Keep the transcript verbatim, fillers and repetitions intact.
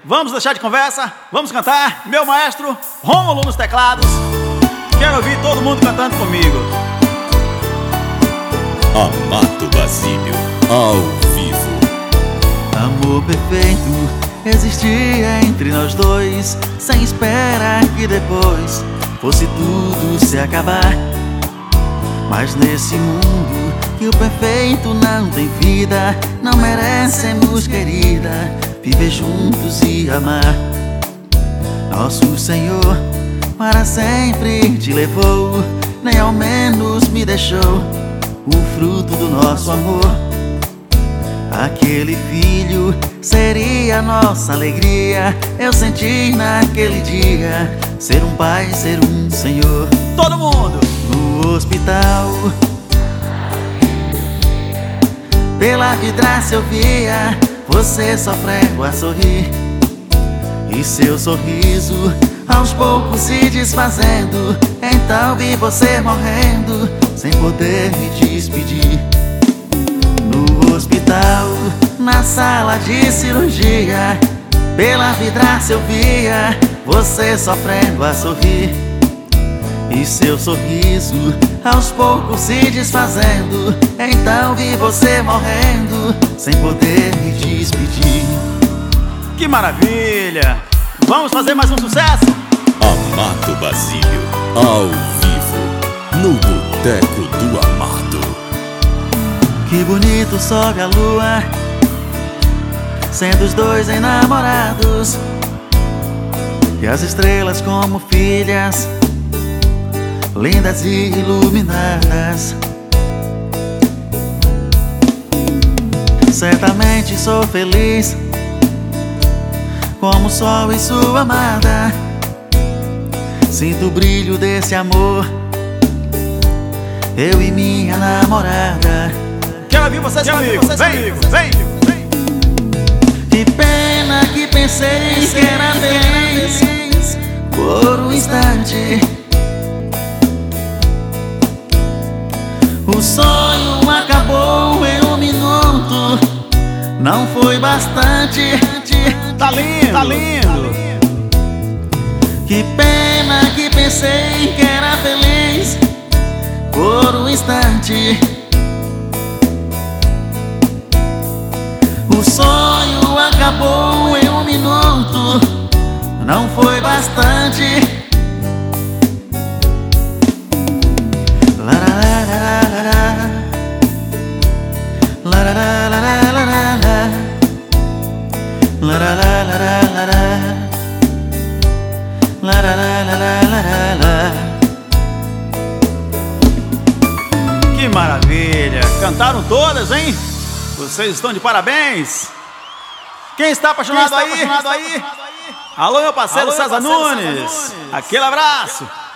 Vamos deixar de conversa, vamos cantar. Meu maestro Rômulo nos teclados. Quero ouvir todo mundo cantando comigo. Amado Basílio, ao vivo. Amor perfeito existia entre nós dois, sem esperar que depois fosse tudo se acabar. Mas nesse mundo que o perfeito não tem vida, não merecemos, querida, viver juntos e amar. Nosso Senhor para sempre te levou, nem ao menos me deixou o fruto do nosso amor. Aquele filho seria nossa alegria. Eu senti naquele dia ser um pai, ser um senhor. Todo mundo! No hospital, pela vidraça eu via você sofrendo a sorrir, e seu sorriso aos poucos se desfazendo. Então vi você morrendo sem poder me despedir. No hospital, na sala de cirurgia, pela vidraça eu via você sofrendo a sorrir, e seu sorriso aos poucos se desfazendo. Então vi você morrendo sem poder me despedir. Que maravilha! Vamos fazer mais um sucesso? Amado Basílio, ao vivo, no Boteco do Amado. Que bonito sobe a lua, sendo os dois enamorados, e as estrelas como filhas, lindas e iluminadas. Certamente sou feliz como o sol e sua amada. Sinto o brilho desse amor, eu e minha namorada. Quero ouvir vocês Quero comigo, vocês vem, comigo. vem, vem. Que pena que pensei que era feliz por um instante. O sonho acabou em um minuto, não foi bastante. Tá lindo, tá lindo. Que pena que pensei que era feliz por um instante. O sonho acabou em um minuto, não foi bastante. Que maravilha! Cantaram todas, hein? Vocês estão de parabéns! Quem está apaixonado, Quem está aí? apaixonado aí? Alô, meu parceiro, Alô, César, meu parceiro Nunes. César Nunes! Aquele abraço!